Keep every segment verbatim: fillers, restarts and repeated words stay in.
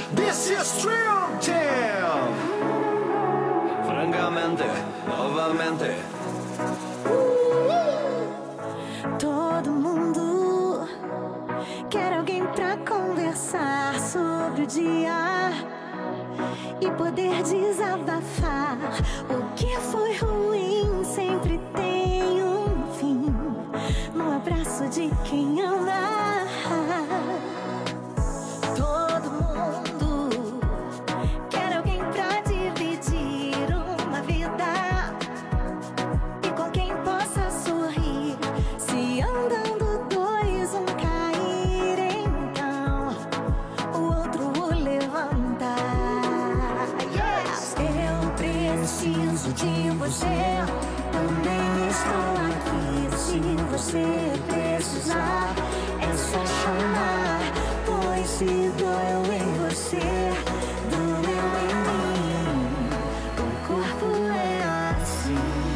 This is Stream Team. Francamente, novamente. Todo mundo quer alguém pra conversar sobre o dia e poder desabafar. O que foi ruim sempre tem um fim, no abraço de quem ama. Todo mundo quer alguém pra dividir uma vida e com quem possa sorrir. Se andando dois, um cair, então o outro o levantar. Yes! Eu preciso de você, também estou aqui. Se você precisar, é só chamar. Pois se doeu em você, doeu em mim. O corpo é assim.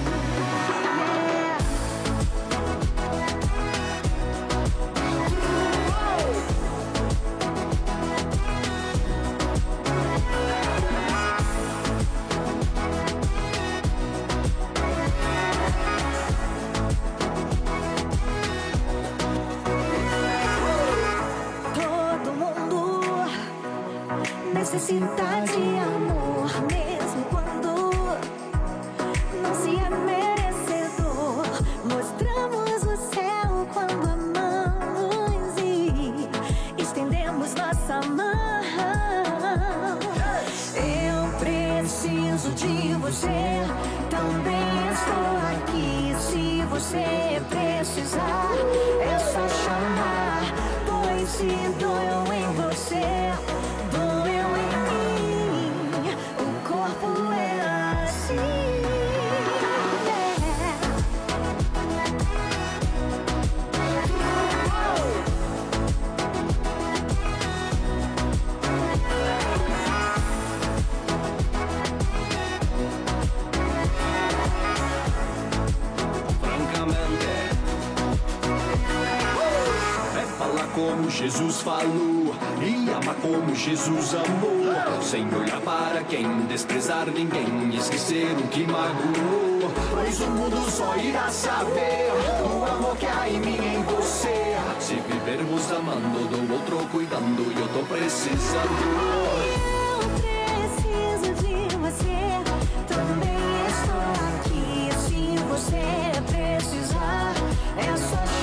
Necessita de amor, mesmo quando não se é merecedor. Mostramos o céu quando amamos e estendemos nossa mão. Eu preciso de você, também estou aqui. Se você precisar, é só chamar. Pois se doeu em você, doeu em mim. O corpo é assim. Como Jesus falou e amar como Jesus amou, sem olhar para quem, desprezar ninguém, esquecer o que magoou. Pois o mundo só irá saber o amor que há em mim e em você. Se vivermos amando, do outro cuidando, e eu tô precisando. Eu preciso de você, também estou aqui. Se você precisar, é só